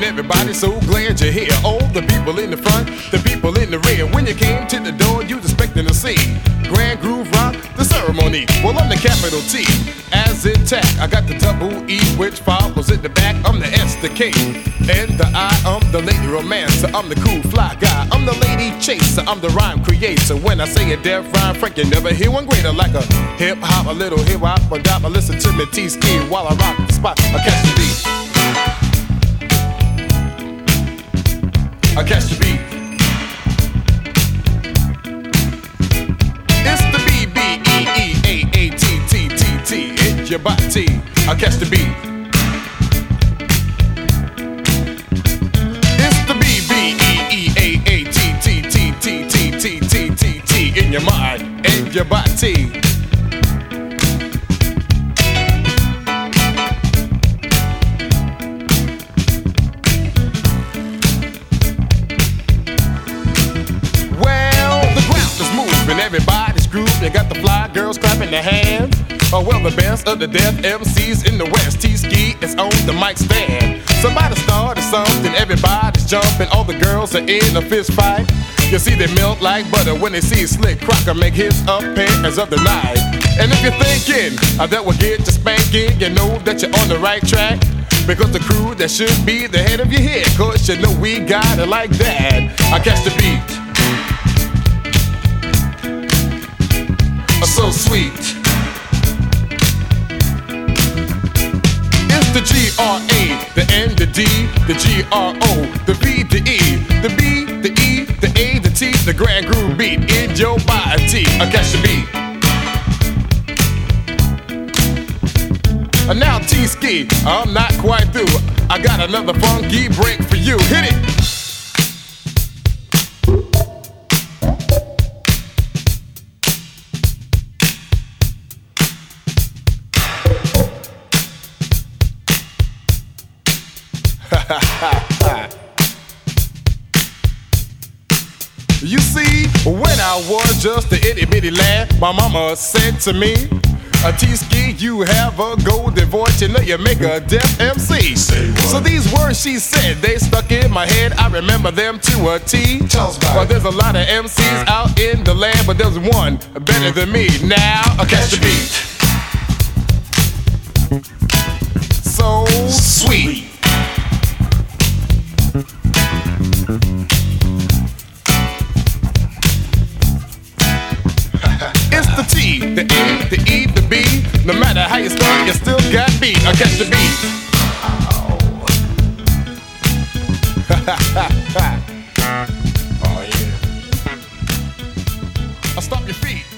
and everybody's so glad you're here. All the people in the front, the people in the rear. When you came to the door, you was expecting to see Grand Groove Rock, the ceremony. Well, I'm the capital T, as in tack. I got the double E, which follows in the back. I'm the S, the K, and the I. I'm the lady romancer. I'm the cool fly guy. I'm the lady chaser. I'm the rhyme creator. When I say a deaf rhyme, Frank, you never hear one greater. Like a hip hop, a little hip hop, a dop. I listen to me T-Ski while I rock the spot. I catch the beat. I catch the beat. It's the B-B-E-E-A-A-T-T-T-T. It's your body. I catch the beat. It's the B-B-E-E-A-A-T-T-T-T-T-T-T in your mind and your body. Everybody's grooving, they got the fly girls clapping their hands. Oh well, the best of the deaf MCs in the West. T-Ski is on the mic stand. Somebody started something, everybody's jumping. All the girls are in a fist fight. You see they melt like butter when they see Slick Crocker make his appearance of the night. And if you're thinking that will get you spanking, you know that you're on the right track. Because the crew that should be the head of your head, cause you know we got it like that. I catch the beat. So sweet. It's the G-R-A, the N, the D, the G-R-O, the B, the E, the B, the E, the A, the T, the Grand Groove beat in your body. I catch the beat. And now T-Ski, I'm not quite through. I got another funky break for you. Hit it. You see, when I was just a itty bitty lad, my mama said to me, T-Ski, you have a golden voice, you know you make a deaf MC. So these words she said, they stuck in my head, I remember them to a T. Well, there's a lot of MCs out in the land, but there's one better than me. Now, I catch the beat. So sweet. It's the T, the A, the E, the B. No matter how you start, you still got beat. I catch the beat. Oh yeah. I'll stop your feet.